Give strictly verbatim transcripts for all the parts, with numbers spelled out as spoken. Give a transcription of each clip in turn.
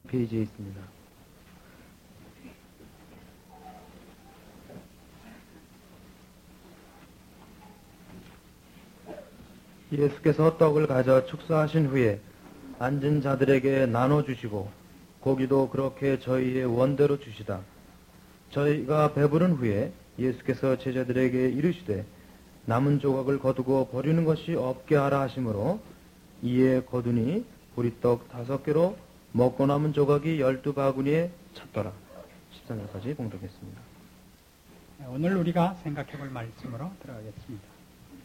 페이지에 있습니다. 예수께서 떡을 가져 축사하신 후에 앉은 자들에게 나눠주시고 고기도 그렇게 저희의 원대로 주시다. 저희가 배부른 후에 예수께서 제자들에게 이르시되 남은 조각을 거두고 버리는 것이 없게 하라 하시므로 이에 거두니 보리떡 다섯 개로 먹고 남은 조각이 열두 바구니에 찼더라. 십삼 절까지 봉독했습니다. 오늘 우리가 생각해 볼 말씀으로 들어가겠습니다.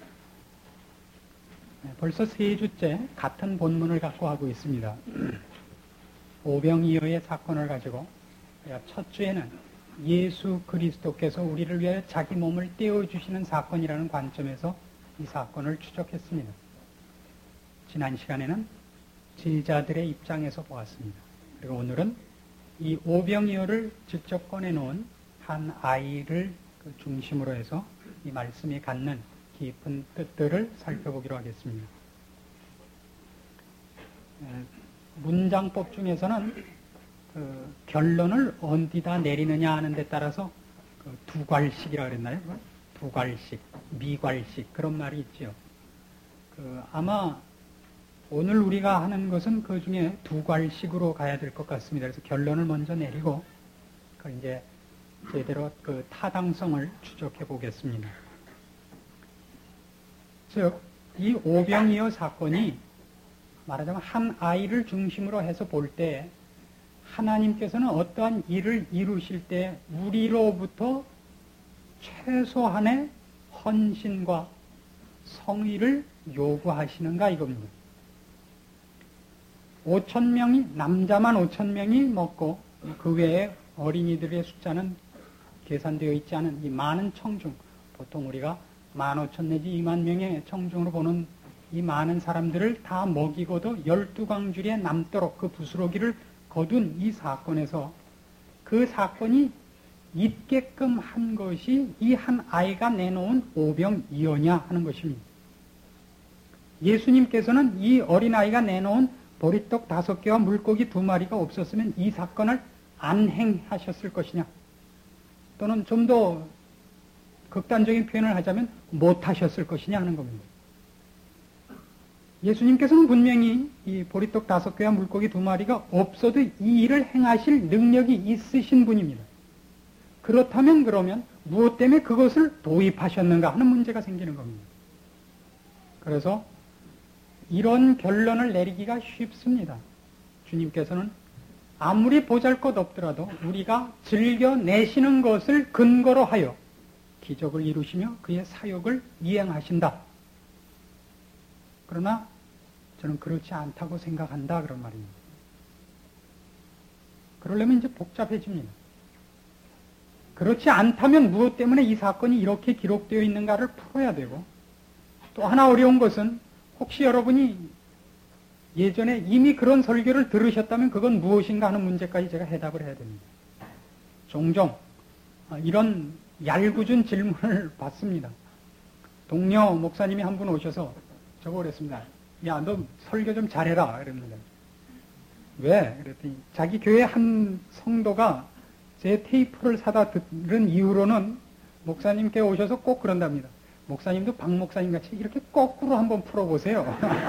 벌써 세 주째 같은 본문을 갖고 하고 있습니다. 오병이어의 사건을 가지고 첫 주에는 예수 그리스도께서 우리를 위하여 자기 몸을 떼어주시는 사건이라는 관점에서 이 사건을 추적했습니다. 지난 시간에는 제자들의 입장에서 보았습니다. 그리고 오늘은 이 오병이어를 직접 꺼내놓은 한 아이를 중심으로 해서 이 말씀이 갖는 깊은 뜻들을 살펴보기로 하겠습니다. 문장법 중에서는 그 결론을 어디다 내리느냐 하는 데 따라서 그 두괄식이라고 그랬나요? 두괄식, 미괄식 그런 말이 있죠. 그 아마 오늘 우리가 하는 것은 그 중에 두괄식으로 가야 될 것 같습니다. 그래서 결론을 먼저 내리고 그 이제 제대로 그 타당성을 추적해 보겠습니다. 즉, 이 오병이어 사건이 말하자면 한 아이를 중심으로 해서 볼 때 하나님께서는 어떠한 일을 이루실 때 우리로부터 최소한의 헌신과 성의를 요구하시는가 이겁니다. 오천 명이, 남자만 오천 명이 먹고 그 외에 어린이들의 숫자는 계산되어 있지 않은 이 많은 청중, 보통 우리가 만 오천 내지 이만 명의 청중으로 보는 이 많은 사람들을 다 먹이고도 열두 광주리에 남도록 그 부스러기를 거둔 이 사건에서 그 사건이 있게끔 한 것이 이 한 아이가 내놓은 오병이어냐 하는 것입니다. 예수님께서는 이 어린아이가 내놓은 보리떡 다섯 개와 물고기 두 마리가 없었으면 이 사건을 안 행하셨을 것이냐, 또는 좀 더 극단적인 표현을 하자면 못하셨을 것이냐 하는 겁니다. 예수님께서는 분명히 이 보리떡 다섯 개와 물고기 두 마리가 없어도 이 일을 행하실 능력이 있으신 분입니다. 그렇다면 그러면 무엇 때문에 그것을 도입하셨는가 하는 문제가 생기는 겁니다. 그래서 이런 결론을 내리기가 쉽습니다. 주님께서는 아무리 보잘것없더라도 우리가 즐겨내시는 것을 근거로 하여 기적을 이루시며 그의 사역을 이행하신다. 그러나 저는 그렇지 않다고 생각한다 그런 말입니다. 그러려면 이제 복잡해집니다. 그렇지 않다면 무엇 때문에 이 사건이 이렇게 기록되어 있는가를 풀어야 되고, 또 하나 어려운 것은 혹시 여러분이 예전에 이미 그런 설교를 들으셨다면 그건 무엇인가 하는 문제까지 제가 해답을 해야 됩니다. 종종 이런 얄궂은 질문을 받습니다. 동료 목사님이 한 분 오셔서 저거 그랬습니다. 야, 너 설교 좀 잘해라. 그럽니다. 왜? 그랬더니 자기 교회 한 성도가 제 테이프를 사다 들은 이후로는 목사님께 오셔서 꼭 그런답니다. 목사님도 박 목사님 같이 이렇게 거꾸로 한번 풀어보세요.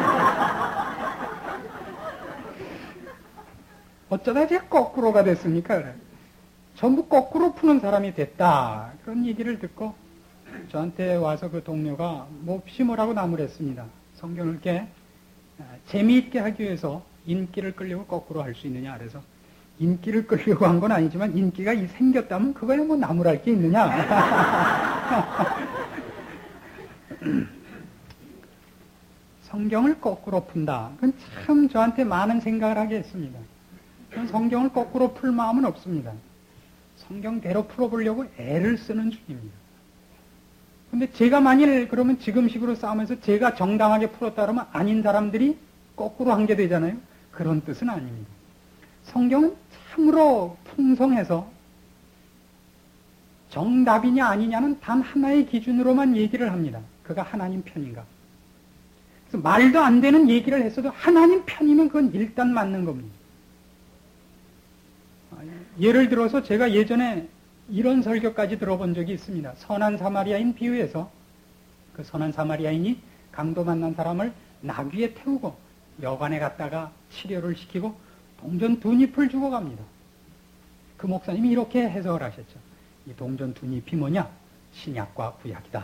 어쩌다 이제 거꾸로가 됐습니까? 그래. 전부 거꾸로 푸는 사람이 됐다. 그런 얘기를 듣고 저한테 와서 그 동료가 몹시 뭐라고 나무랬습니다. 성경을 이렇게 재미있게 하기 위해서 인기를 끌려고 거꾸로 할 수 있느냐. 그래서 인기를 끌려고 한 건 아니지만 인기가 생겼다면 그거에 뭐 나무랄 게 있느냐. 성경을 거꾸로 푼다. 그건 참 저한테 많은 생각을 하게 했습니다. 성경을 거꾸로 풀 마음은 없습니다. 성경대로 풀어보려고 애를 쓰는 중입니다. 근데 제가 만일 그러면 지금식으로 싸우면서 제가 정당하게 풀었다 그러면 아닌 사람들이 거꾸로 한 게 되잖아요. 그런 뜻은 아닙니다. 성경은 참으로 풍성해서 정답이냐 아니냐는 단 하나의 기준으로만 얘기를 합니다. 그가 하나님 편인가. 그래서 말도 안 되는 얘기를 했어도 하나님 편이면 그건 일단 맞는 겁니다. 예를 들어서 제가 예전에 이런 설교까지 들어본 적이 있습니다. 선한 사마리아인 비유에서 그 선한 사마리아인이 강도 만난 사람을 나귀에 태우고 여관에 갔다가 치료를 시키고 동전 두 잎을 주고 갑니다. 그 목사님이 이렇게 해석을 하셨죠. 이 동전 두 잎이 뭐냐? 신약과 구약이다.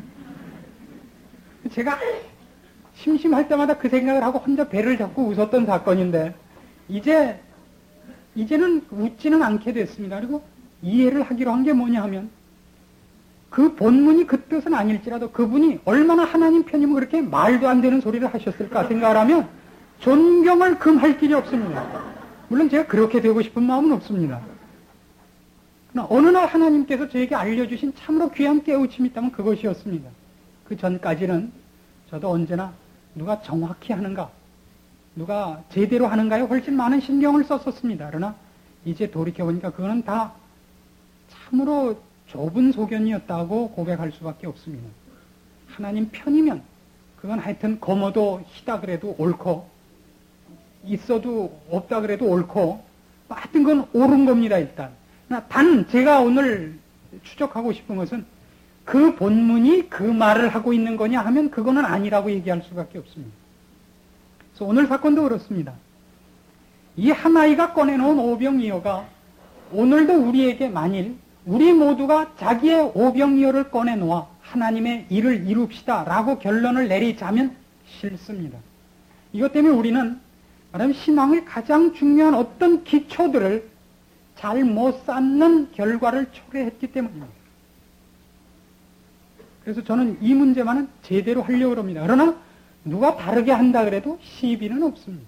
제가 심심할 때마다 그 생각을 하고 혼자 배를 잡고 웃었던 사건인데 이제 이제는 웃지는 않게 됐습니다. 그리고 이해를 하기로 한 게 뭐냐 하면 그 본문이 그 뜻은 아닐지라도 그분이 얼마나 하나님 편이면 그렇게 말도 안 되는 소리를 하셨을까 생각을 하면 존경을 금할 길이 없습니다. 물론 제가 그렇게 되고 싶은 마음은 없습니다. 그러나 어느 날 하나님께서 저에게 알려주신 참으로 귀한 깨우침이 있다면 그것이었습니다. 그 전까지는 저도 언제나 누가 정확히 하는가, 누가 제대로 하는가에 훨씬 많은 신경을 썼었습니다. 그러나 이제 돌이켜보니까 그거는 다 참으로 좁은 소견이었다고 고백할 수밖에 없습니다. 하나님 편이면 그건 하여튼 거머도 희다 그래도 옳고 있어도 없다 그래도 옳고 하여튼 그건 옳은 겁니다. 일단 단 제가 오늘 추적하고 싶은 것은 그 본문이 그 말을 하고 있는 거냐 하면 그거는 아니라고 얘기할 수밖에 없습니다. 그래서 오늘 사건도 그렇습니다. 이 한 아이가 꺼내놓은 오병이어가 오늘도 우리에게 만일 우리 모두가 자기의 오병이어를 꺼내놓아 하나님의 일을 이룹시다 라고 결론을 내리자면 싫습니다. 이것 때문에 우리는 말하면 신앙의 가장 중요한 어떤 기초들을 잘 못 쌓는 결과를 초래했기 때문입니다. 그래서 저는 이 문제만은 제대로 하려고 합니다. 그러나 누가 다르게 한다 그래도 시비는 없습니다.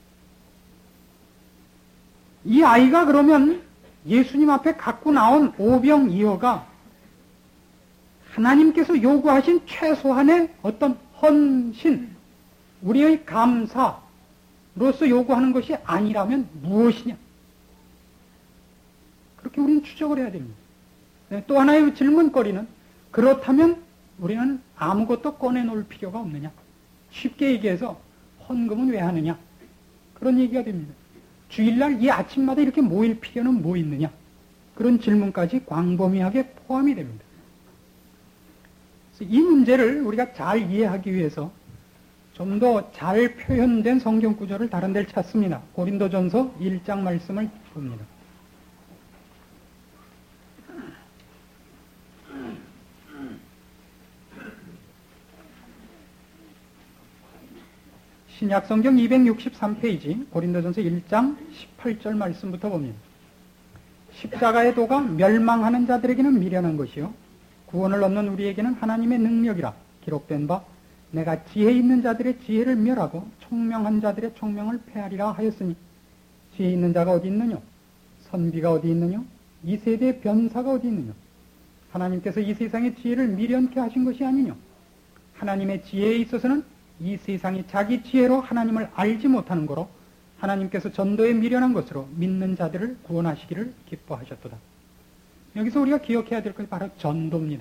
이 아이가 그러면 예수님 앞에 갖고 나온 오병이어가 하나님께서 요구하신 최소한의 어떤 헌신, 우리의 감사로서 요구하는 것이 아니라면 무엇이냐? 그렇게 우리는 추적을 해야 됩니다. 또 하나의 질문거리는 그렇다면 우리는 아무것도 꺼내놓을 필요가 없느냐? 쉽게 얘기해서 헌금은 왜 하느냐? 그런 얘기가 됩니다. 주일날 이 아침마다 이렇게 모일 필요는 뭐 있느냐? 그런 질문까지 광범위하게 포함이 됩니다. 그래서 이 문제를 우리가 잘 이해하기 위해서 좀 더 잘 표현된 성경 구절을 다른 데를 찾습니다. 고린도전서 일 장 말씀을 봅니다. 신약성경 이백육십삼 페이지 고린도전서 일 장 십팔 절 말씀부터 봅니다. 십자가의 도가 멸망하는 자들에게는 미련한 것이요 구원을 얻는 우리에게는 하나님의 능력이라 기록된 바 내가 지혜 있는 자들의 지혜를 멸하고 총명한 자들의 총명을 폐하리라 하였으니 지혜 있는 자가 어디 있느냐? 선비가 어디 있느냐? 이 세대의 변사가 어디 있느냐? 하나님께서 이 세상의 지혜를 미련케 하신 것이 아니냐? 하나님의 지혜에 있어서는 이 세상이 자기 지혜로 하나님을 알지 못하는 거로 하나님께서 전도에 미련한 것으로 믿는 자들을 구원하시기를 기뻐하셨도다. 여기서 우리가 기억해야 될 것이 바로 전도입니다.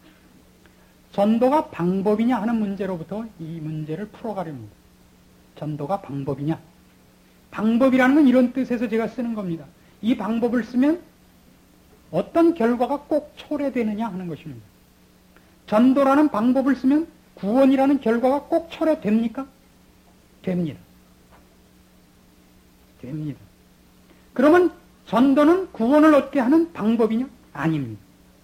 전도가 방법이냐 하는 문제로부터 이 문제를 풀어가렵니다. 전도가 방법이냐? 방법이라는 건 이런 뜻에서 제가 쓰는 겁니다. 이 방법을 쓰면 어떤 결과가 꼭 초래되느냐 하는 것입니다. 전도라는 방법을 쓰면 구원이라는 결과가 꼭 초래됩니까? 됩니다. 됩니다. 그러면 전도는 구원을 얻게 하는 방법이냐? 아닙니다.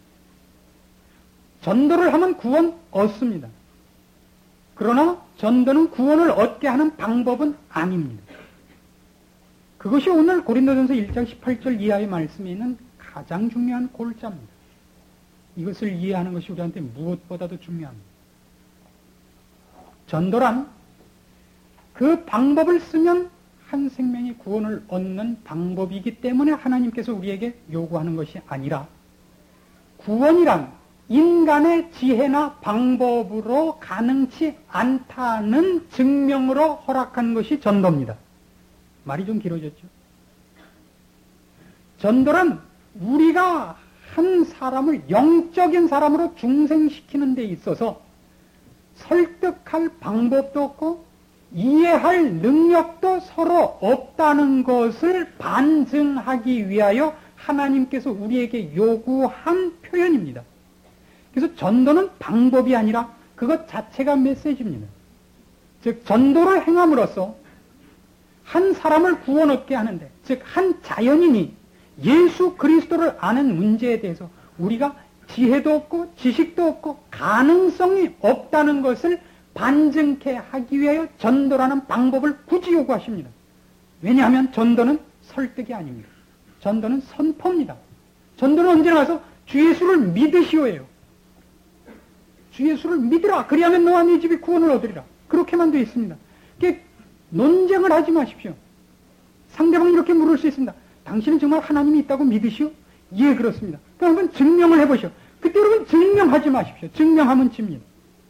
전도를 하면 구원 얻습니다. 그러나 전도는 구원을 얻게 하는 방법은 아닙니다. 그것이 오늘 고린도전서 일 장 십팔 절 이하의 말씀에 있는 가장 중요한 골자입니다. 이것을 이해하는 것이 우리한테 무엇보다도 중요합니다. 전도란 그 방법을 쓰면 한 생명이 구원을 얻는 방법이기 때문에 하나님께서 우리에게 요구하는 것이 아니라 구원이란 인간의 지혜나 방법으로 가능치 않다는 증명으로 허락한 것이 전도입니다. 말이 좀 길어졌죠? 전도란 우리가 한 사람을 영적인 사람으로 중생시키는 데 있어서 설득할 방법도 없고 이해할 능력도 서로 없다는 것을 반증하기 위하여 하나님께서 우리에게 요구한 표현입니다. 그래서 전도는 방법이 아니라 그것 자체가 메시지입니다. 즉 전도를 행함으로써 한 사람을 구원 얻게 하는데, 즉 한 자연인이 예수 그리스도를 아는 문제에 대해서 우리가 지혜도 없고 지식도 없고 가능성이 없다는 것을 반증케 하기 위하여 전도라는 방법을 굳이 요구하십니다. 왜냐하면 전도는 설득이 아닙니다. 전도는 선포입니다. 전도는 언제나 가서 주 예수를 믿으시오예요. 주 예수를 믿으라. 그리하면 너와 네 집이 구원을 얻으리라. 그렇게만 되어 있습니다. 그러니까 논쟁을 하지 마십시오. 상대방이 이렇게 물을 수 있습니다. 당신은 정말 하나님이 있다고 믿으시오? 예, 그렇습니다. 그럼 한번 증명을 해보시오. 그때 여러분 증명하지 마십시오. 증명하면 집니다.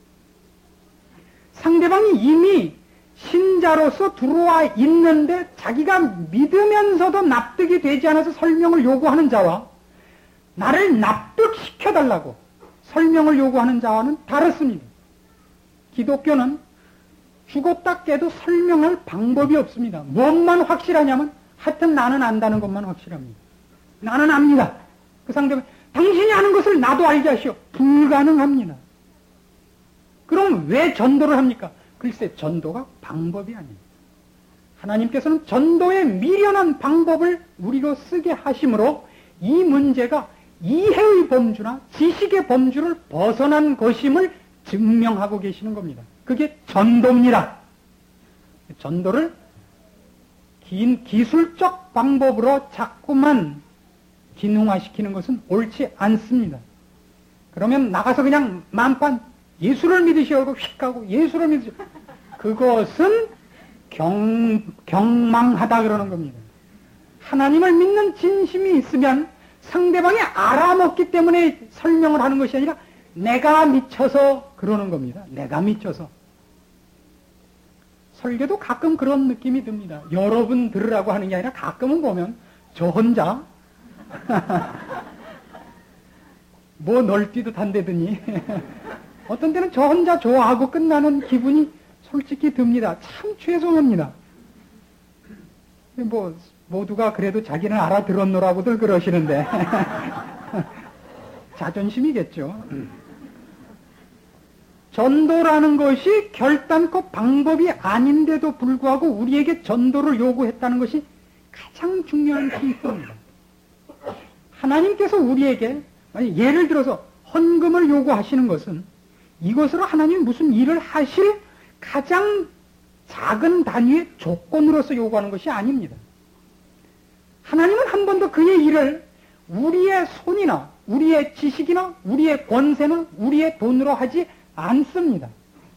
상대방이 이미 신자로서 들어와 있는데 자기가 믿으면서도 납득이 되지 않아서 설명을 요구하는 자와 나를 납득시켜달라고 설명을 요구하는 자와는 다릅니다. 기독교는 죽었다 깨도 설명할 방법이 없습니다. 무엇만 확실하냐면 하여튼 나는 안다는 것만 확실합니다. 나는 압니다. 그 상대방 당신이 아는 것을 나도 알게 하시오. 불가능합니다. 그럼 왜 전도를 합니까? 글쎄 전도가 방법이 아닙니다. 하나님께서는 전도의 미련한 방법을 우리로 쓰게 하심으로 이 문제가 이해의 범주나 지식의 범주를 벗어난 것임을 증명하고 계시는 겁니다. 그게 전도입니다. 전도를 긴 기술적 방법으로 자꾸만 기능화시키는 것은 옳지 않습니다. 그러면 나가서 그냥 만판 예수를 믿으시고 휙 가고 예수를 믿으시고 그것은 경, 경망하다 그러는 겁니다. 하나님을 믿는 진심이 있으면 상대방이 알아먹기 때문에 설명을 하는 것이 아니라 내가 미쳐서 그러는 겁니다. 내가 미쳐서. 설교도 가끔 그런 느낌이 듭니다. 여러분 들으라고 하는 게 아니라 가끔은 보면 저 혼자 뭐 널뛰듯 한다더니 어떤 때는 저 혼자 좋아하고 끝나는 기분이 솔직히 듭니다. 참 죄송합니다. 뭐 모두가 그래도 자기는 알아들었노라고들 그러시는데 자존심이겠죠. 전도라는 것이 결단코 방법이 아닌데도 불구하고 우리에게 전도를 요구했다는 것이 가장 중요한 포인트입니다. 하나님께서 우리에게 예를 들어서 헌금을 요구하시는 것은 이것으로 하나님이 무슨 일을 하실 가장 작은 단위의 조건으로서 요구하는 것이 아닙니다. 하나님은 한 번도 그의 일을 우리의 손이나 우리의 지식이나 우리의 권세나 우리의 돈으로 하지 않습니다.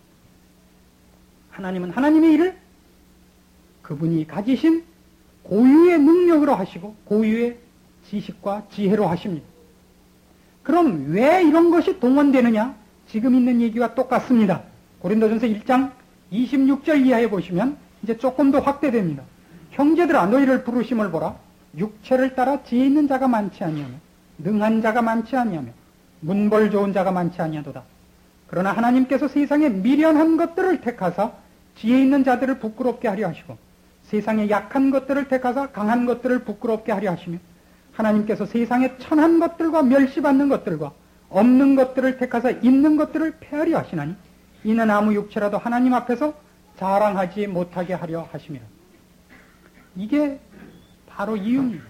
하나님은 하나님의 일을 그분이 가지신 고유의 능력으로 하시고 고유의 지식과 지혜로 하십니다. 그럼 왜 이런 것이 동원되느냐? 지금 있는 얘기와 똑같습니다. 고린도전서 일 장 이십육 절 이하에 보시면 이제 조금 더 확대됩니다. 형제들아 너희를 부르심을 보라. 육체를 따라 지혜 있는 자가 많지 아니하며 능한 자가 많지 아니하며 문벌 좋은 자가 많지 아니하도다. 그러나 하나님께서 세상에 미련한 것들을 택하사 지혜 있는 자들을 부끄럽게 하려 하시고 세상에 약한 것들을 택하사 강한 것들을 부끄럽게 하려 하시며 하나님께서 세상에 천한 것들과 멸시받는 것들과 없는 것들을 택하사 있는 것들을 폐하려 하시나니 이는 아무 육체라도 하나님 앞에서 자랑하지 못하게 하려 하심이라. 이게 바로 이유입니다.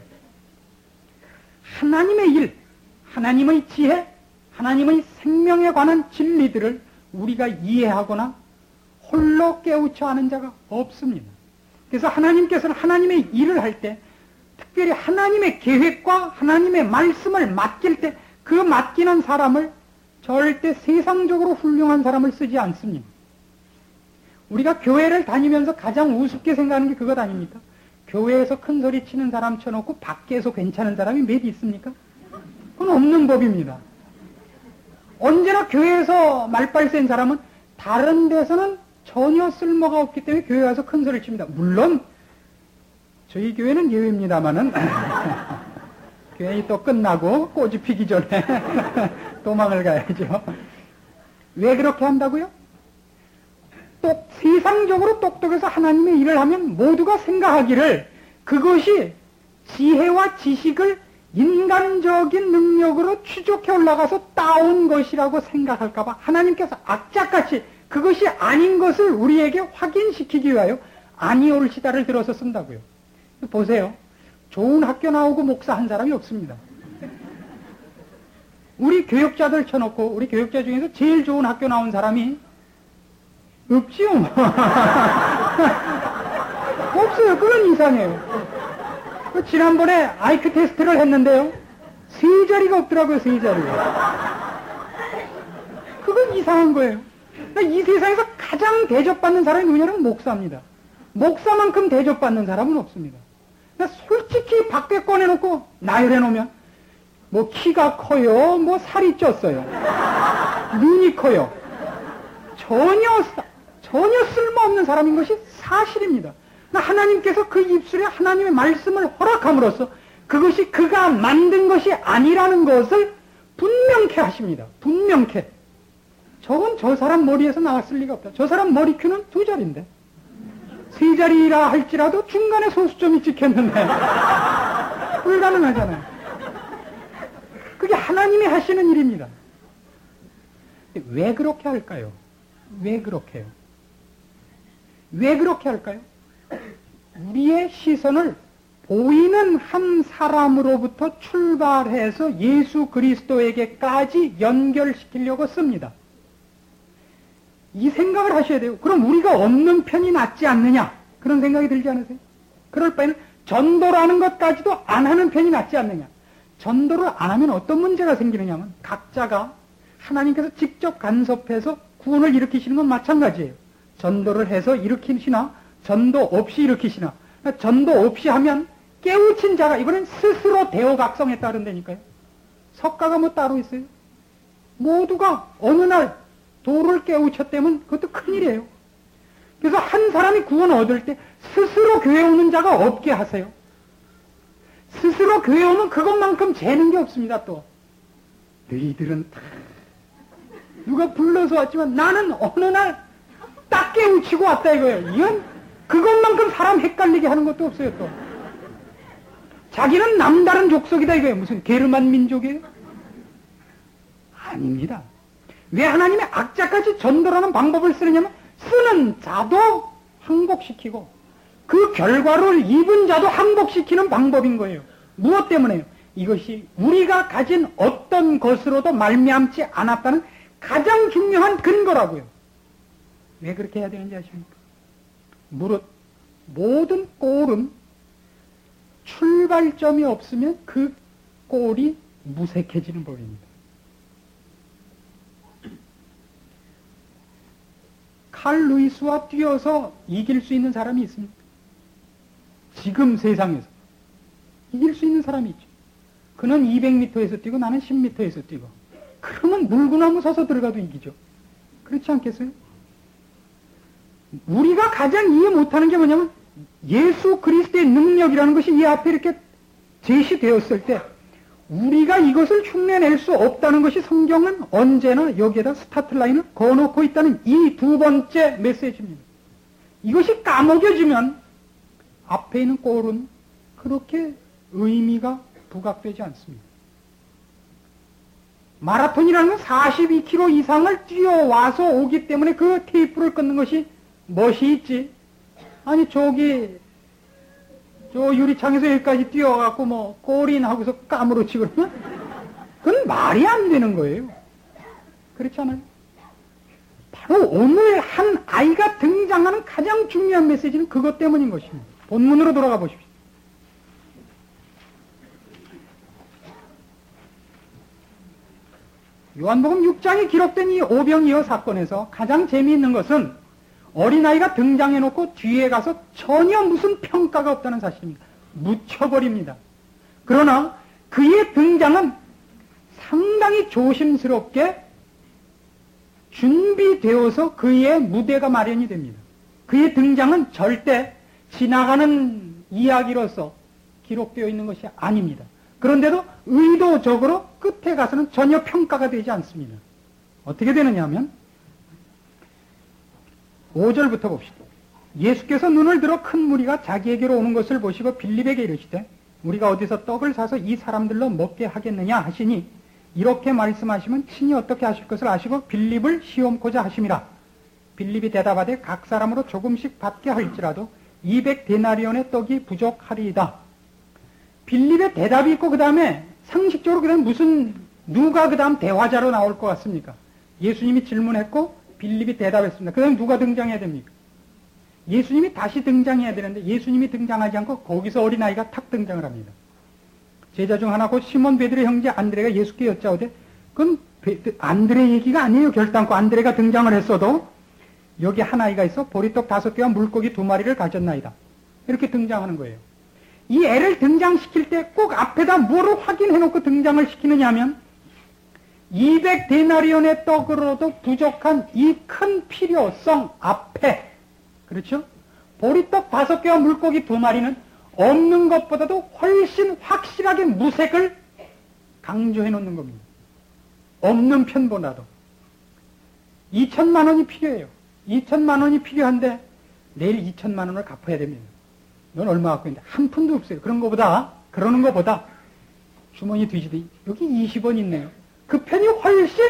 하나님의 일, 하나님의 지혜, 하나님의 생명에 관한 진리들을 우리가 이해하거나 홀로 깨우쳐 아는 자가 없습니다. 그래서 하나님께서는 하나님의 일을 할 때 특별히 하나님의 계획과 하나님의 말씀을 맡길 때 그 맡기는 사람을 절대 세상적으로 훌륭한 사람을 쓰지 않습니다. 우리가 교회를 다니면서 가장 우습게 생각하는 게 그것 아닙니까? 교회에서 큰 소리 치는 사람 쳐놓고 밖에서 괜찮은 사람이 몇 있습니까? 그건 없는 법입니다. 언제나 교회에서 말빨 센 사람은 다른 데서는 전혀 쓸모가 없기 때문에 교회 와서 큰 소리 칩니다. 물론 저희 교회는 예외입니다만은 교회이 또 끝나고 꽃이 피기 전에 도망을 가야죠. 왜 그렇게 한다고요? 똑, 세상적으로 똑똑해서 하나님의 일을 하면 모두가 생각하기를 그것이 지혜와 지식을 인간적인 능력으로 추적해 올라가서 따온 것이라고 생각할까봐 하나님께서 악착같이 그것이 아닌 것을 우리에게 확인시키기 위하여 아니올시다를 들어서 쓴다고요. 보세요. 좋은 학교 나오고 목사 한 사람이 없습니다. 우리 교육자들 쳐놓고 우리 교육자 중에서 제일 좋은 학교 나온 사람이 없지요. 없어요. 그건 이상해요. 지난번에 아이큐 테스트를 했는데요. 세 자리가 없더라고요. 세 자리가. 그건 이상한 거예요. 이 세상에서 가장 대접받는 사람이 누구냐면 목사입니다. 목사만큼 대접받는 사람은 없습니다. 솔직히 밖에 꺼내놓고 나열해 놓으면 뭐 키가 커요, 뭐 살이 쪘어요, 눈이 커요. 전혀 전혀 쓸모없는 사람인 것이 사실입니다. 하나님께서 그 입술에 하나님의 말씀을 허락함으로써 그것이 그가 만든 것이 아니라는 것을 분명케 하십니다. 분명케. 저건 저 사람 머리에서 나왔을 리가 없다. 저 사람 머리 큐는 두 자리인데. 세 자리라 할지라도 중간에 소수점이 찍혔는데. 불가능하잖아요. 그게 하나님이 하시는 일입니다. 왜 그렇게 할까요? 왜 그렇게 해요? 왜 그렇게 할까요? 우리의 시선을 보이는 한 사람으로부터 출발해서 예수 그리스도에게까지 연결시키려고 씁니다. 이 생각을 하셔야 돼요. 그럼 우리가 없는 편이 낫지 않느냐? 그런 생각이 들지 않으세요? 그럴 바에는 전도라는 것까지도 안 하는 편이 낫지 않느냐? 전도를 안 하면 어떤 문제가 생기느냐면 각자가 하나님께서 직접 간섭해서 구원을 일으키시는 건 마찬가지예요. 전도를 해서 일으키시나 전도 없이 일으키시나. 전도 없이 하면 깨우친 자가 이거는 스스로 대오각성에 따른다니까요. 석가가 뭐 따로 있어요? 모두가 어느 날 도를 깨우쳤다면 그것도 큰일이에요. 그래서 한 사람이 구원을 얻을 때 스스로 교회 오는 자가 없게 하세요. 스스로 교회 오면 그것만큼 재는 게 없습니다. 또 너희들은 다 누가 불러서 왔지만 나는 어느 날 딱 깨우치고 왔다 이거예요. 이건 그것만큼 사람 헷갈리게 하는 것도 없어요. 또 자기는 남다른 족속이다 이거예요. 무슨 게르만 민족이에요? 아닙니다. 왜 하나님의 악자까지 전도라는 방법을 쓰느냐면 쓰는 자도 항복시키고 그 결과를 입은 자도 항복시키는 방법인 거예요. 무엇 때문에요? 이것이 우리가 가진 어떤 것으로도 말미암지 않았다는 가장 중요한 근거라고요. 왜 그렇게 해야 되는지 아십니까? 무릇 모든 꼴은 출발점이 없으면 그 꼴이 무색해지는 법입니다. 칼 루이스와 뛰어서 이길 수 있는 사람이 있습니까? 지금 세상에서 이길 수 있는 사람이 있죠. 그는 이백 미터에서 뛰고 나는 십 미터에서 뛰고 그러면 물구나무 서서 들어가도 이기죠. 그렇지 않겠어요? 우리가 가장 이해 못하는 게 뭐냐면 예수 그리스도의 능력이라는 것이 이 앞에 이렇게 제시되었을 때 우리가 이것을 흉내낼 수 없다는 것이 성경은 언제나 여기에다 스타트 라인을 거놓고 있다는 이 두 번째 메시지입니다. 이것이 까먹여지면 앞에 있는 골은 그렇게 의미가 부각되지 않습니다. 마라톤이라는 건 사십이 킬로미터 이상을 뛰어와서 오기 때문에 그 테이프를 끊는 것이 멋이 있지. 아니 저기 저 유리창에서 여기까지 뛰어갖고 뭐 골인 하고서 까무러치 그러면 그건 말이 안 되는 거예요. 그렇지 않아요? 바로 오늘 한 아이가 등장하는 가장 중요한 메시지는 그것 때문인 것입니다. 본문으로 돌아가 보십시오. 요한복음 육 장에 기록된 이 오병이어 사건에서 가장 재미있는 것은 어린아이가 등장해놓고 뒤에 가서 전혀 무슨 평가가 없다는 사실입니다. 묻혀버립니다. 그러나 그의 등장은 상당히 조심스럽게 준비되어서 그의 무대가 마련이 됩니다. 그의 등장은 절대 지나가는 이야기로서 기록되어 있는 것이 아닙니다. 그런데도 의도적으로 끝에 가서는 전혀 평가가 되지 않습니다. 어떻게 되느냐 하면 오 절부터 봅시다. 예수께서 눈을 들어 큰 무리가 자기에게로 오는 것을 보시고 빌립에게 이르시되 우리가 어디서 떡을 사서 이 사람들로 먹게 하겠느냐 하시니 이렇게 말씀하시면 친히 어떻게 하실 것을 아시고 빌립을 시험코자 하심이라. 빌립이 대답하되 각 사람으로 조금씩 받게 할지라도 이백 데나리온의 떡이 부족하리이다. 빌립의 대답이 있고 그 다음에 상식적으로 그 다음에 무슨 누가 그 다음 대화자로 나올 것 같습니까? 예수님이 질문했고 빌립이 대답했습니다. 그 다음에 누가 등장해야 됩니까? 예수님이 다시 등장해야 되는데 예수님이 등장하지 않고 거기서 어린아이가 탁 등장을 합니다. 제자 중 하나 곧 시몬 베드로의 형제 안드레가 예수께 여짜오되 그건 안드레 얘기가 아니에요. 결단코 안드레가 등장을 했어도 여기 한 아이가 있어 보리떡 다섯 개와 물고기 두 마리를 가졌나이다. 이렇게 등장하는 거예요. 이 애를 등장시킬 때 꼭 앞에다 뭐로 확인해놓고 등장을 시키느냐 하면 이백 데나리온의 떡으로도 부족한 이 큰 필요성 앞에, 그렇죠? 보리떡 다섯 개와 물고기 두 마리는 없는 것보다도 훨씬 확실하게 무색을 강조해 놓는 겁니다. 없는 편보다도. 이천만 원이 필요해요. 이천만 원이 필요한데 내일 이천만 원을 갚아야 됩니다. 넌 얼마 갖고 있는데 한 푼도 없어요. 그런 거보다, 그러는 거보다 주머니 뒤지더니 여기 이십 원 있네요. 그 편이 훨씬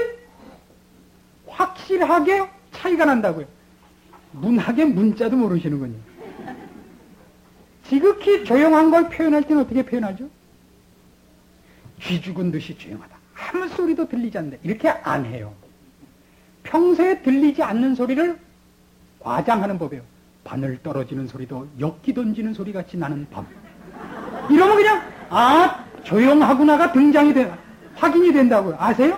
확실하게 차이가 난다고요. 문학의 문자도 모르시는군요. 지극히 조용한 걸 표현할 때는 어떻게 표현하죠? 쥐 죽은 듯이 조용하다. 아무 소리도 들리지 않는다. 이렇게 안 해요. 평소에 들리지 않는 소리를 과장하는 법이에요. 바늘 떨어지는 소리도 엿기 던지는 소리 같이 나는 밤. 이러면 그냥 아 조용하구나가 등장이 돼 확인이 된다고요. 아세요?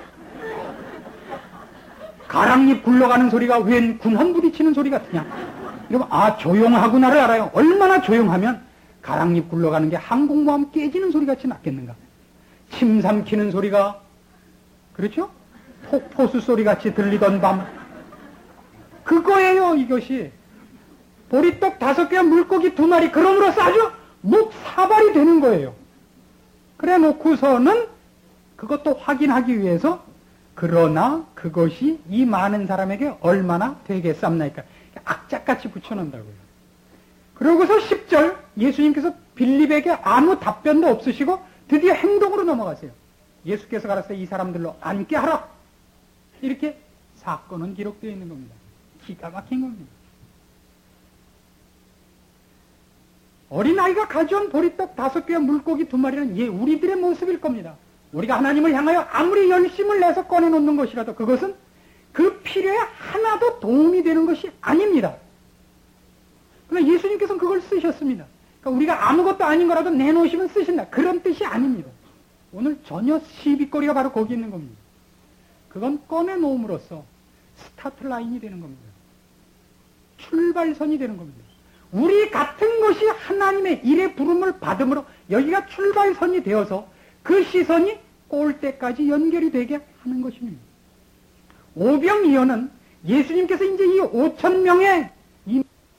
가랑잎 굴러가는 소리가 웬 군한 부딪히는 소리 같으냐. 이러면 아 조용하구나를 알아요. 얼마나 조용하면 가랑잎 굴러가는 게 항공모함 깨지는 소리 같이 났겠는가. 침 삼키는 소리가 그렇죠? 폭포수 소리 같이 들리던 밤. 그거예요. 이것이 보리떡 다섯 개와 물고기 두 마리 그럼으로써 아주 목 사발이 되는 거예요. 그래 놓고서는 그것도 확인하기 위해서 그러나 그것이 이 많은 사람에게 얼마나 되겠습니까? 악착같이 붙여놓는다고요. 그러고서 십 절 예수님께서 빌립에게 아무 답변도 없으시고 드디어 행동으로 넘어가세요. 예수께서 가라사대 이 사람들로 앉게 하라. 이렇게 사건은 기록되어 있는 겁니다. 기가 막힌 겁니다. 어린아이가 가져온 보리떡 다섯 개와 물고기 두 마리는 예, 우리들의 모습일 겁니다. 우리가 하나님을 향하여 아무리 열심을 내서 꺼내놓는 것이라도 그것은 그 필요에 하나도 도움이 되는 것이 아닙니다. 그러나 예수님께서는 그걸 쓰셨습니다. 그러니까 우리가 아무것도 아닌 거라도 내놓으시면 쓰신다. 그런 뜻이 아닙니다. 오늘 전혀 시비거리가 바로 거기 있는 겁니다. 그건 꺼내놓음으로써 스타트 라인이 되는 겁니다. 출발선이 되는 겁니다. 우리 같은 것이 하나님의 일의 부름을 받음으로 여기가 출발선이 되어서 그 시선이 골대까지 연결이 되게 하는 것입니다. 오병이어는 예수님께서 이제 이 오천 명의 이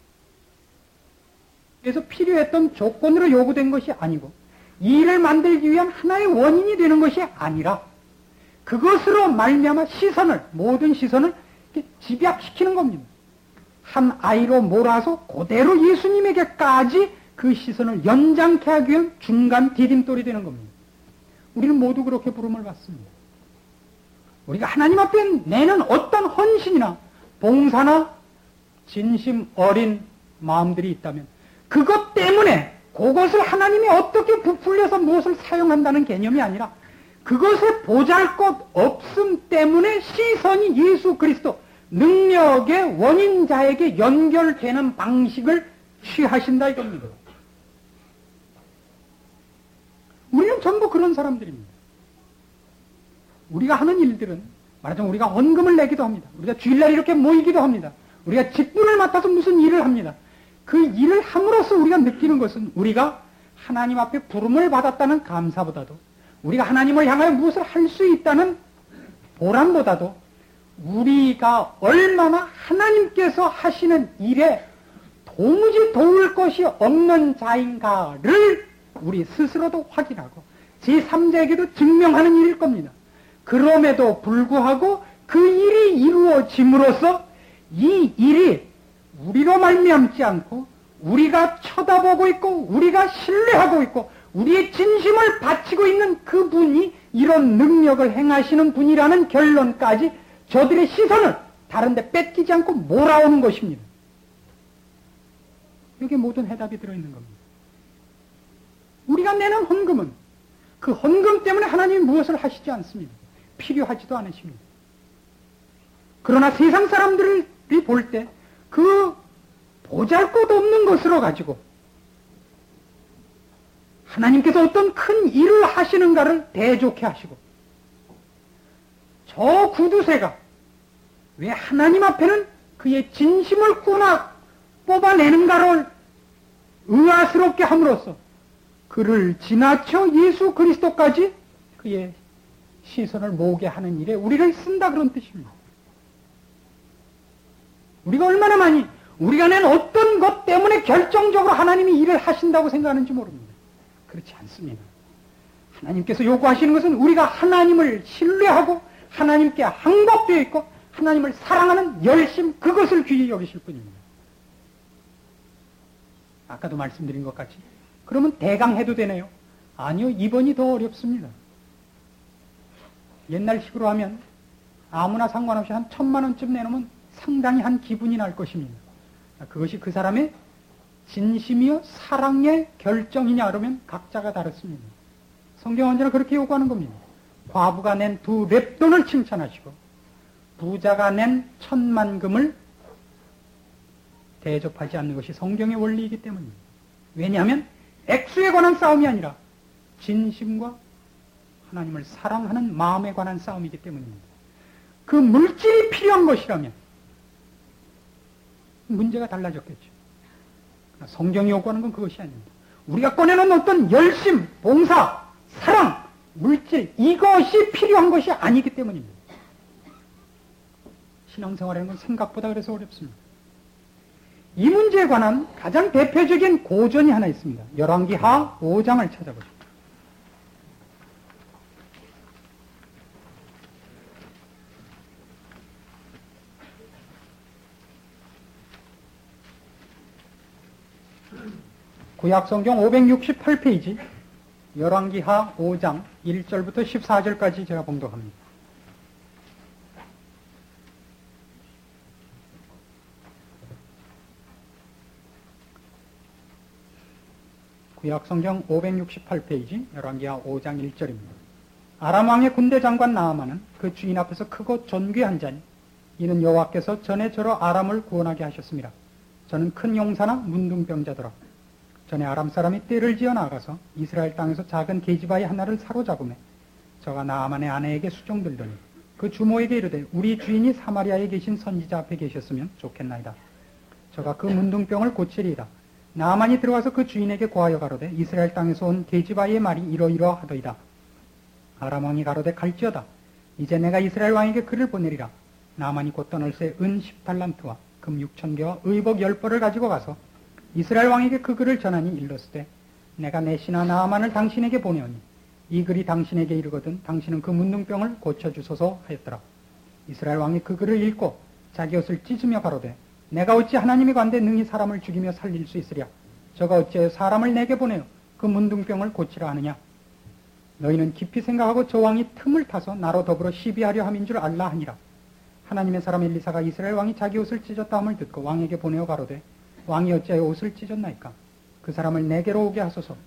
그래서 필요했던 조건으로 요구된 것이 아니고 이 일을 만들기 위한 하나의 원인이 되는 것이 아니라 그것으로 말미암아 시선을 모든 시선을 집약시키는 겁니다. 한 아이로 몰아서 그대로 예수님에게까지 그 시선을 연장케 하기 위한 중간 디딤돌이 되는 겁니다. 우리는 모두 그렇게 부름을 받습니다. 우리가 하나님 앞에 내는 어떤 헌신이나 봉사나 진심 어린 마음들이 있다면 그것 때문에 그것을 하나님이 어떻게 부풀려서 무엇을 사용한다는 개념이 아니라 그것의 보잘것 없음 때문에 시선이 예수 그리스도 능력의 원인자에게 연결되는 방식을 취하신다 이겁니다. 우리는 전부 그런 사람들입니다. 우리가 하는 일들은 말하자면 우리가 헌금을 내기도 합니다. 우리가 주일날 이렇게 모이기도 합니다. 우리가 직분을 맡아서 무슨 일을 합니다. 그 일을 함으로써 우리가 느끼는 것은 우리가 하나님 앞에 부름을 받았다는 감사보다도 우리가 하나님을 향하여 무엇을 할 수 있다는 보람보다도 우리가 얼마나 하나님께서 하시는 일에 도무지 도울 것이 없는 자인가를 우리 스스로도 확인하고 제삼자에게도 증명하는 일일 겁니다. 그럼에도 불구하고 그 일이 이루어짐으로써 이 일이 우리로 말미암지 않고 우리가 쳐다보고 있고 우리가 신뢰하고 있고 우리의 진심을 바치고 있는 그분이 이런 능력을 행하시는 분이라는 결론까지 저들의 시선을 다른 데 뺏기지 않고 몰아오는 것입니다. 여기에 모든 해답이 들어있는 겁니다. 우리가 내는 헌금은 그 헌금 때문에 하나님이 무엇을 하시지 않습니다. 필요하지도 않으십니다. 그러나 세상 사람들이 볼 때 그 보잘것없는 것으로 가지고 하나님께서 어떤 큰 일을 하시는가를 대좋게 하시고 저 구두쇠가 왜 하나님 앞에는 그의 진심을 꾸나 뽑아내는가를 의아스럽게 함으로써 그를 지나쳐 예수 그리스도까지 그의 시선을 모으게 하는 일에 우리를 쓴다 그런 뜻입니다. 우리가 얼마나 많이 우리가 낸 어떤 것 때문에 결정적으로 하나님이 일을 하신다고 생각하는지 모릅니다. 그렇지 않습니다. 하나님께서 요구하시는 것은 우리가 하나님을 신뢰하고 하나님께 항복되어 있고 하나님을 사랑하는 열심, 그것을 귀히 여기실 뿐입니다. 아까도 말씀드린 것 같이 그러면 대강 해도 되네요. 아니요, 이번이 더 어렵습니다. 옛날식으로 하면 아무나 상관없이 한 천만 원쯤 내놓으면 상당히 한 기분이 날 것입니다. 그것이 그 사람의 진심이요 사랑의 결정이냐 그러면 각자가 다릅니다. 성경 언제나 그렇게 요구하는 겁니다. 과부가 낸 두 렙돈을 칭찬하시고 부자가 낸 천만금을 대접하지 않는 것이 성경의 원리이기 때문입니다. 왜냐하면 액수에 관한 싸움이 아니라 진심과 하나님을 사랑하는 마음에 관한 싸움이기 때문입니다. 그 물질이 필요한 것이라면 문제가 달라졌겠죠. 성경이 요구하는 건 그것이 아닙니다. 우리가 꺼내놓은 어떤 열심, 봉사, 사랑, 물질, 이것이 필요한 것이 아니기 때문입니다. 신앙생활이라는 건 생각보다 그래서 어렵습니다. 이 문제에 관한 가장 대표적인 고전이 하나 있습니다. 열왕기하 오 장을 찾아보십시오. 구약성경 오백육십팔 페이지 열왕기하 오 장 일 절부터 십사 절까지 제가 봉독합니다. 구약성경 오백육십팔 페이지 열왕기하 오 장 일 절입니다. 아람 왕의 군대 장관 나아만은 그 주인 앞에서 크고 존귀한 자니 이는 여호와께서 전에 저로 아람을 구원하게 하셨습니다. 저는 큰 용사나 문둥병자더라. 전에 아람 사람이 떼를 지어 나가서 이스라엘 땅에서 작은 계집아이 하나를 사로잡으매 저가 나아만의 아내에게 수종들더니 그 주모에게 이르되 우리 주인이 사마리아에 계신 선지자 앞에 계셨으면 좋겠나이다. 저가 그 문둥병을 고치리이다. 나아만이 들어와서 그 주인에게 고하여 가로되 이스라엘 땅에서 온 계집아이의 말이 이러이러하더이다. 아람 왕이 가로되 갈지어다. 이제 내가 이스라엘 왕에게 글을 보내리라. 나아만이 곧 떠날새 은 십 달란트와 금 육천 개와 의복 열 벌을 가지고 가서 이스라엘 왕에게 그 글을 전하니 일렀으되 내가 내 신하 나아만을 당신에게 보내오니 이 글이 당신에게 이르거든 당신은 그 문둥병을 고쳐주소서 하였더라. 이스라엘 왕이 그 글을 읽고 자기 옷을 찢으며 가로되 내가 어찌 하나님이 관대 능히 사람을 죽이며 살릴 수 있으랴. 저가 어찌하여 사람을 내게 보내어 그 문둥병을 고치라 하느냐. 너희는 깊이 생각하고 저 왕이 틈을 타서 나로 더불어 시비하려 함인 줄 알라 하니라. 하나님의 사람 엘리사가 이스라엘 왕이 자기 옷을 찢었다 함을 듣고 왕에게 보내어 가로되 왕이 어찌하여 옷을 찢었나이까. 그 사람을 내게로 오게 하소서.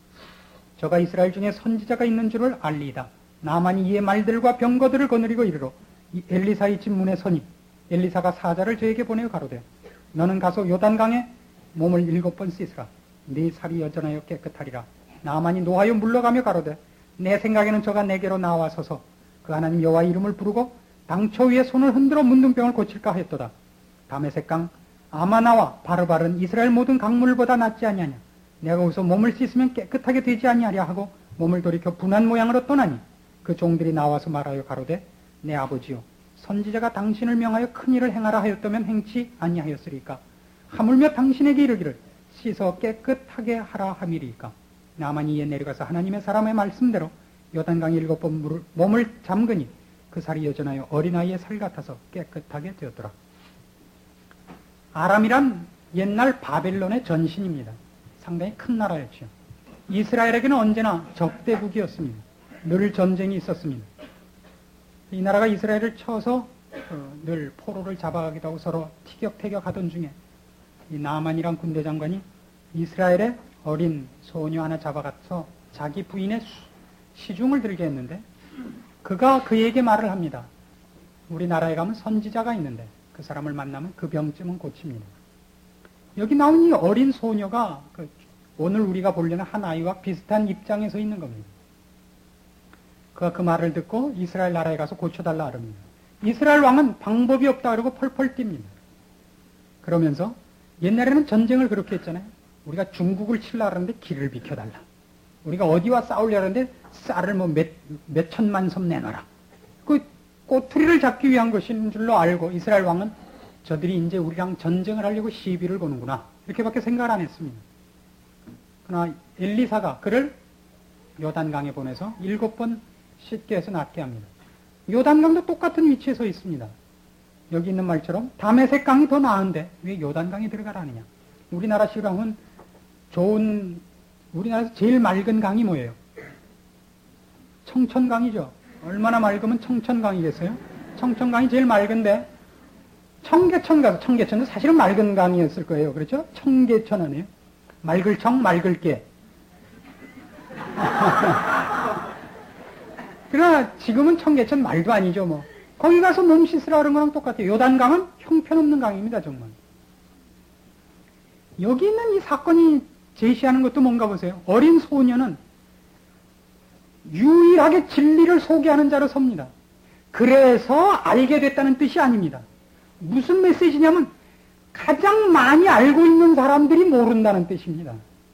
저가 이스라엘 중에 선지자가 있는 줄을 알리이다. 나만이 이의 말들과 병거들을 거느리고 이르러 엘리사의 집 문에 서니 엘리사가 사자를 저에게 보내어 가로되 너는 가서 요단강에 몸을 일곱 번 씻으라. 네 살이 여전하여 깨끗하리라. 나만이 노하여 물러가며 가로되 내 생각에는 저가 내게로 나와서서 그 하나님 여호와 이름을 부르고 당초 위에 손을 흔들어 문둥병을 고칠까 하였도다. 다메섹강 아마나와 바르바른 이스라엘 모든 강물보다 낫지 아니하냐. 내가 거기서 몸을 씻으면 깨끗하게 되지 아니하랴 하고 몸을 돌이켜 분한 모양으로 떠나니 그 종들이 나와서 말하여 가로되 내 아버지요 선지자가 당신을 명하여 큰 일을 행하라 하였다면 행치 아니하였으리까. 하물며 당신에게 이르기를 씻어 깨끗하게 하라 함이리까. 나만이 이에 내려가서 하나님의 사람의 말씀대로 요단강 일곱 번 물을, 몸을 잠그니 그 살이 여전하여 어린아이의 살 같아서 깨끗하게 되었더라. 아람이란 옛날 바벨론의 전신입니다. 상당히 큰 나라였죠. 이스라엘에게는 언제나 적대국이었습니다. 늘 전쟁이 있었습니다. 이 나라가 이스라엘을 쳐서 어, 늘 포로를 잡아가기도 하고 서로 티격태격하던 중에 이 나만이란 군대 장관이 이스라엘의 어린 소녀 하나 잡아가서 자기 부인의 시중을 들게 했는데 그가 그에게 말을 합니다. 우리나라에 가면 선지자가 있는데 그 사람을 만나면 그 병쯤은 고칩니다. 여기 나온 이 어린 소녀가 그 오늘 우리가 보려는 한 아이와 비슷한 입장에 서 있는 겁니다. 그가 그 말을 듣고 이스라엘 나라에 가서 고쳐달라 하랍니다. 이스라엘 왕은 방법이 없다 그러고 펄펄 뜁니다. 그러면서 옛날에는 전쟁을 그렇게 했잖아요. 우리가 중국을 치려고 하는데 길을 비켜달라. 우리가 어디와 싸우려고 하는데 쌀을 뭐 몇, 몇 천만 섬 내놔라. 그 꼬투리를 잡기 위한 것인 줄로 알고 이스라엘 왕은 저들이 이제 우리랑 전쟁을 하려고 시비를 거는구나. 이렇게밖에 생각을 안 했습니다. 그러나 엘리사가 그를 요단강에 보내서 일곱 번 씻게 해서 낫게 합니다. 요단강도 똑같은 위치에 서 있습니다. 여기 있는 말처럼 다메섹 강이 더 나은데 왜 요단강에 들어가라느냐. 우리나라 시랑은 좋은, 우리나라에서 제일 맑은 강이 뭐예요? 청천강이죠. 얼마나 맑으면 청천강이겠어요? 청천강이 제일 맑은데 청계천 가서, 청계천도 사실은 맑은 강이었을 거예요. 그렇죠? 청계천 아니에요? 맑을 청, 맑을 게. 그러나 지금은 청계천 말도 아니죠, 뭐. 거기 가서 몸 씻으라 그런 거랑 똑같아요. 요단강은 형편없는 강입니다, 정말. 여기 있는 이 사건이 제시하는 것도 뭔가 보세요. 어린 소녀는 유일하게 진리를 소개하는 자로 섭니다. 그래서 알게 됐다는 뜻이 아닙니다. 무슨 메시지냐면 가장 많이 알고 있는 사람들이 모른다는 뜻입니다.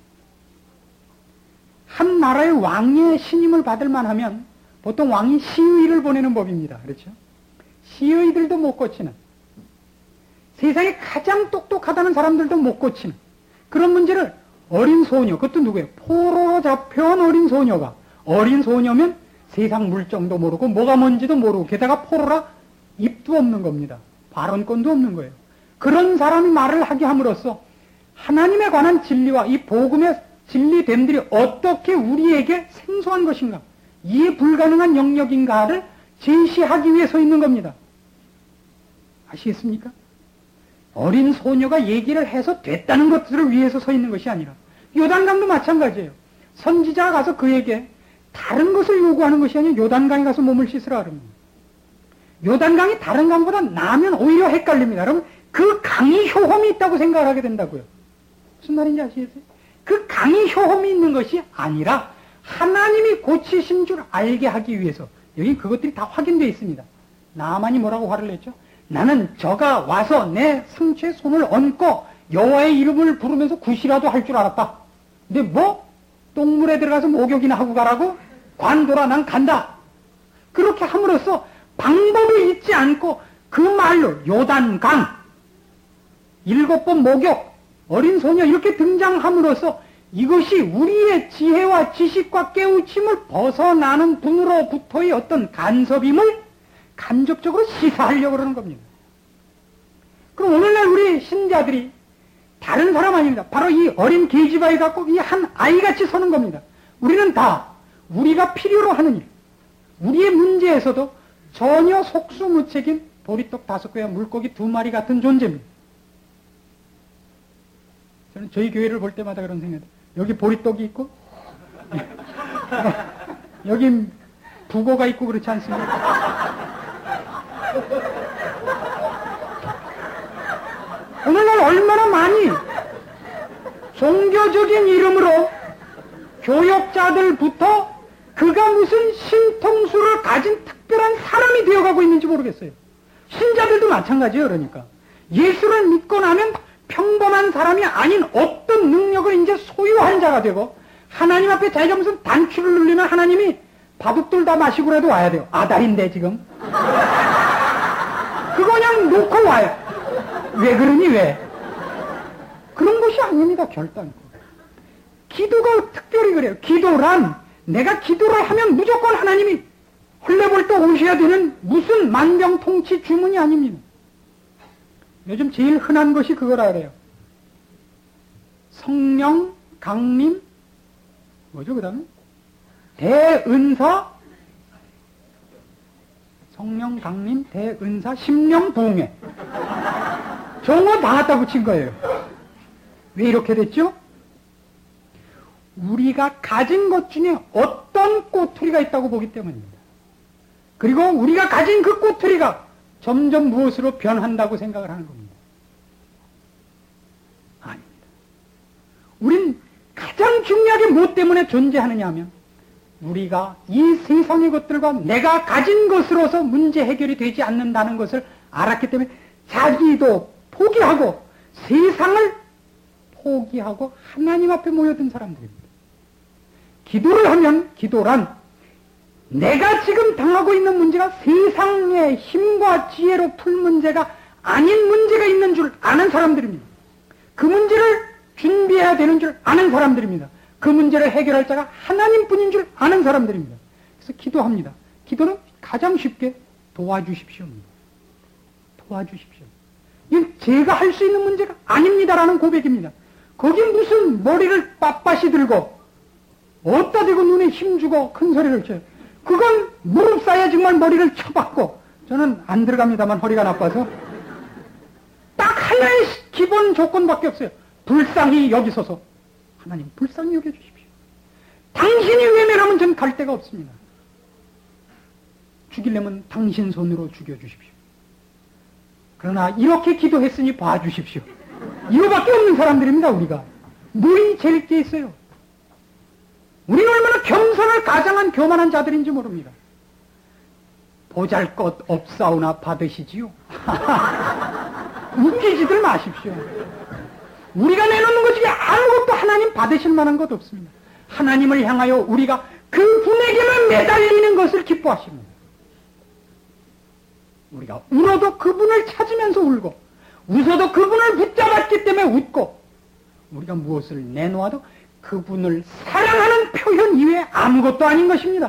한 나라의 왕의 신임을 받을 만하면 보통 왕이 시의를 보내는 법입니다. 그렇죠? 시의들도 못 고치는, 세상에 가장 똑똑하다는 사람들도 못 고치는 그런 문제를 어린 소녀, 그것도 누구예요? 포로로 잡혀온 어린 소녀가, 어린 소녀면 세상 물정도 모르고 뭐가 뭔지도 모르고 게다가 포로라 입도 없는 겁니다. 발언권도 없는 거예요. 그런 사람이 말을 하게 함으로써 하나님에 관한 진리와 이 복음의 진리됨들이 어떻게 우리에게 생소한 것인가, 이해 불가능한 영역인가를 제시하기 위해 서 있는 겁니다. 아시겠습니까? 어린 소녀가 얘기를 해서 됐다는 것들을 위해서 서 있는 것이 아니라 요단강도 마찬가지예요. 선지자가 가서 그에게 다른 것을 요구하는 것이 아니라 요단강에 가서 몸을 씻으라 그럽니다. 요단강이 다른 강보다 나면 오히려 헷갈립니다. 여러분, 그 강이 효험이 있다고 생각을 하게 된다고요. 무슨 말인지 아시겠어요? 그 강이 효험이 있는 것이 아니라 하나님이 고치신 줄 알게 하기 위해서, 여기 그것들이 다 확인되어 있습니다. 나만이 뭐라고 화를 냈죠? 나는 저가 와서 내 상처에 손을 얹고 여호와의 이름을 부르면서 굿이라도 할 줄 알았다. 근데 뭐? 똥물에 들어가서 목욕이나 하고 가라고? 관둬라, 난 간다. 그렇게 함으로써 방법이 있지 않고 그 말로 요단강, 일곱 번 목욕, 어린 소녀 이렇게 등장함으로써 이것이 우리의 지혜와 지식과 깨우침을 벗어나는 분으로부터의 어떤 간섭임을 간접적으로 시사하려고 그러는 겁니다. 그럼 오늘날 우리 신자들이 다른 사람 아닙니다. 바로 이 어린 계집아이 갖고 이 한 아이같이 서는 겁니다. 우리는 다 우리가 필요로 하는 일, 우리의 문제에서도 전혀 속수무책인 보리떡 다섯 개와 물고기 두 마리 같은 존재입니다. 저는 저희 교회를 볼 때마다 그런 생각이에요. 여기 보리떡이 있고 여기 북어가 있고 그렇지 않습니까? 오늘날 얼마나 많이 종교적인 이름으로 교역자들부터 그가 무슨 신통수를 가진 특별한 사람이 되어가고 있는지 모르겠어요. 신자들도 마찬가지예요. 그러니까 예수를 믿고 나면 평범한 사람이 아닌 어떤 능력을 이제 소유한 자가 되고 하나님 앞에 자기가 무슨 단추를 눌리면 하나님이 바둑돌 다 마시고라도 와야 돼요. 아달인데 지금 그거 그냥 놓고 와요. 왜 그러니 왜? 그런 것이 아닙니다. 결단코. 기도가 특별히 그래요. 기도란 내가 기도를 하면 무조건 하나님이 헐레벌떡 오셔야 되는 무슨 만병통치 주문이 아닙니다. 요즘 제일 흔한 것이 그거라 그래요. 성령, 강림, 뭐죠, 그 다음에? 대은사, 성령, 강림, 대은사, 심령, 동해. 정어 다 갖다 붙인 거예요. 왜 이렇게 됐죠? 우리가 가진 것 중에 어떤 꼬투리가 있다고 보기 때문입니다. 그리고 우리가 가진 그 꼬투리가 점점 무엇으로 변한다고 생각을 하는 겁니다. 아닙니다. 우린 가장 중요하게 무엇 때문에 존재하느냐 하면 우리가 이 세상의 것들과 내가 가진 것으로서 문제 해결이 되지 않는다는 것을 알았기 때문에 자기도 포기하고 세상을 포기하고 하나님 앞에 모여든 사람들입니다. 기도를 하면 기도란 내가 지금 당하고 있는 문제가 세상의 힘과 지혜로 풀 문제가 아닌 문제가 있는 줄 아는 사람들입니다. 그 문제를 준비해야 되는 줄 아는 사람들입니다. 그 문제를 해결할 자가 하나님뿐인 줄 아는 사람들입니다. 그래서 기도합니다. 기도는 가장 쉽게 도와주십시오입니다. 도와주십시오. 이건 제가 할 수 있는 문제가 아닙니다라는 고백입니다. 거기 무슨 머리를 빳빳이 들고 어디다 대고 눈에 힘주고 큰 소리를 쳐요. 그건 무릎 사이에 정말 머리를 쳐박고, 저는 안 들어갑니다만 허리가 나빠서 딱 하나의 기본 조건밖에 없어요. 불쌍히 여기소서. 하나님 불쌍히 여겨주십시오. 당신이 외면하면 전 갈 데가 없습니다. 죽이려면 당신 손으로 죽여주십시오. 그러나 이렇게 기도했으니 봐주십시오. 이거밖에 없는 사람들입니다. 우리가 뭐이 제일 게 있어요. 우리는 얼마나 겸손을 가장한 교만한 자들인지 모릅니다. 보잘것 없사오나 받으시지요. 웃기지들 마십시오. 우리가 내놓는 것 중에 아무것도 하나님 받으실 만한 것 없습니다. 하나님을 향하여 우리가 그 분에게만 매달리는 것을 기뻐하십니다. 우리가 울어도 그분을 찾으면서 울고, 웃어도 그분을 붙잡았기 때문에 웃고, 우리가 무엇을 내놓아도 그분을 사랑하는 표현 이외에 아무것도 아닌 것입니다.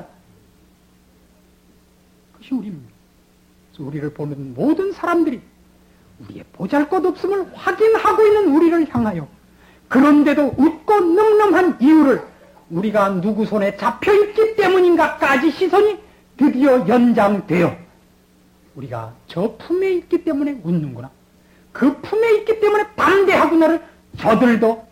그것이 우리입니다. 그래서 우리를 보는 모든 사람들이 우리의 보잘것없음을 확인하고 있는 우리를 향하여, 그런데도 웃고 늠름한 이유를 우리가 누구 손에 잡혀있기 때문인가까지 시선이 드디어 연장되어 우리가 저 품에 있기 때문에 웃는구나, 그 품에 있기 때문에 담대하구나를 저들도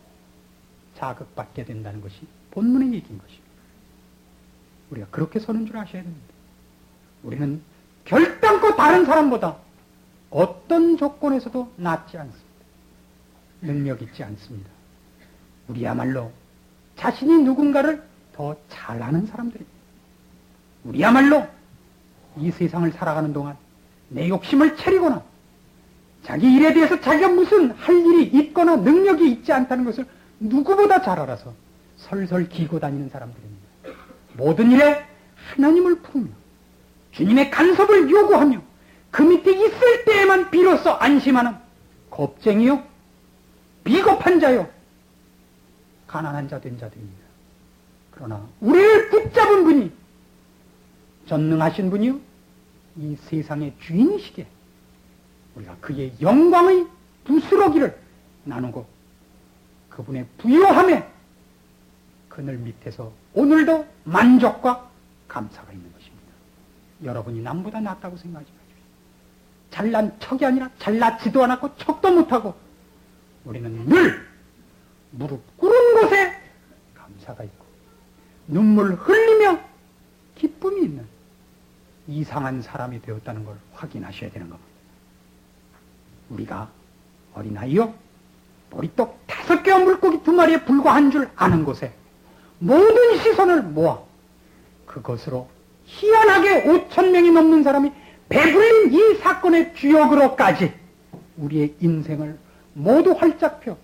자극받게 된다는 것이 본문의 얘기인 것입니다. 우리가 그렇게 서는 줄 아셔야 됩니다. 우리는 결단코 다른 사람보다 어떤 조건에서도 낫지 않습니다. 능력 있지 않습니다. 우리야말로 자신이 누군가를 더 잘 아는 사람들입니다. 우리야말로 이 세상을 살아가는 동안 내 욕심을 차리거나 자기 일에 대해서 자기가 무슨 할 일이 있거나 능력이 있지 않다는 것을 누구보다 잘 알아서 설설 기고 다니는 사람들입니다. 모든 일에 하나님을 부르며 주님의 간섭을 요구하며 그 밑에 있을 때에만 비로소 안심하는 겁쟁이요, 비겁한 자요, 가난한 자 된 자들입니다. 그러나 우리를 붙잡은 분이 전능하신 분이요, 이 세상의 주인이시기에 우리가 그의 영광의 부스러기를 나누고 그분의 부요함에 그늘 밑에서 오늘도 만족과 감사가 있는 것입니다. 여러분이 남보다 낫다고 생각하지 마십시오. 잘난 척이 아니라 잘났지도 않았고 척도 못하고 우리는 늘 무릎 꿇은 곳에 감사가 있고 눈물 흘리며 기쁨이 있는 이상한 사람이 되었다는 걸 확인하셔야 되는 겁니다. 우리가 어린아이요, 머리떡 다섯 개와 물고기 두 마리에 불과한 줄 아는 곳에 모든 시선을 모아 그것으로 희한하게 오천 명이 넘는 사람이 배불린 이 사건의 주역으로까지 우리의 인생을 모두 활짝 펴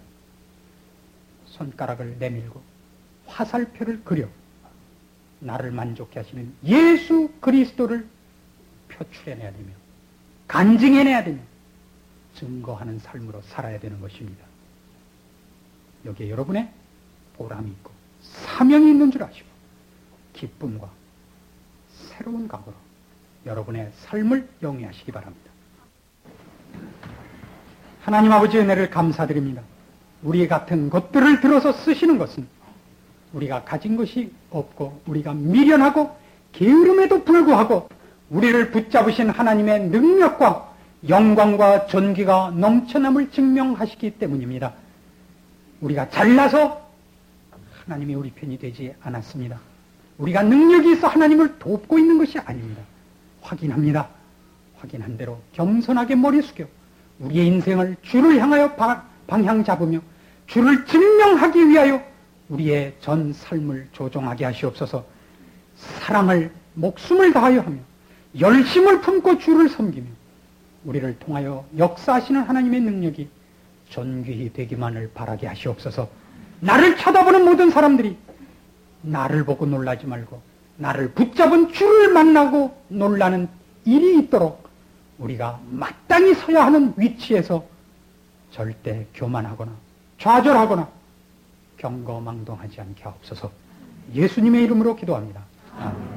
손가락을 내밀고 화살표를 그려 나를 만족해 하시는 예수 그리스도를 표출해내야 되며 간증해내야 되며 증거하는 삶으로 살아야 되는 것입니다. 여기에 여러분의 보람이 있고 사명이 있는 줄 아시고 기쁨과 새로운 각오로 여러분의 삶을 영위하시기 바랍니다. 하나님 아버지의 은혜를 감사드립니다. 우리 같은 것들을 들어서 쓰시는 것은 우리가 가진 것이 없고 우리가 미련하고 게으름에도 불구하고 우리를 붙잡으신 하나님의 능력과 영광과 존귀가 넘쳐남을 증명하시기 때문입니다. 우리가 잘나서 하나님이 우리 편이 되지 않았습니다. 우리가 능력이 있어 하나님을 돕고 있는 것이 아닙니다. 확인합니다. 확인한 대로 겸손하게 머리 숙여 우리의 인생을 주를 향하여 바, 방향 잡으며 주를 증명하기 위하여 우리의 전 삶을 조종하게 하시옵소서. 사랑을 목숨을 다하여 하며 열심을 품고 주를 섬기며 우리를 통하여 역사하시는 하나님의 능력이 존귀히 되기만을 바라게 하시옵소서. 나를 쳐다보는 모든 사람들이 나를 보고 놀라지 말고 나를 붙잡은 주를 만나고 놀라는 일이 있도록 우리가 마땅히 서야 하는 위치에서 절대 교만하거나 좌절하거나 경거망동하지 않게 하옵소서. 예수님의 이름으로 기도합니다. 아멘.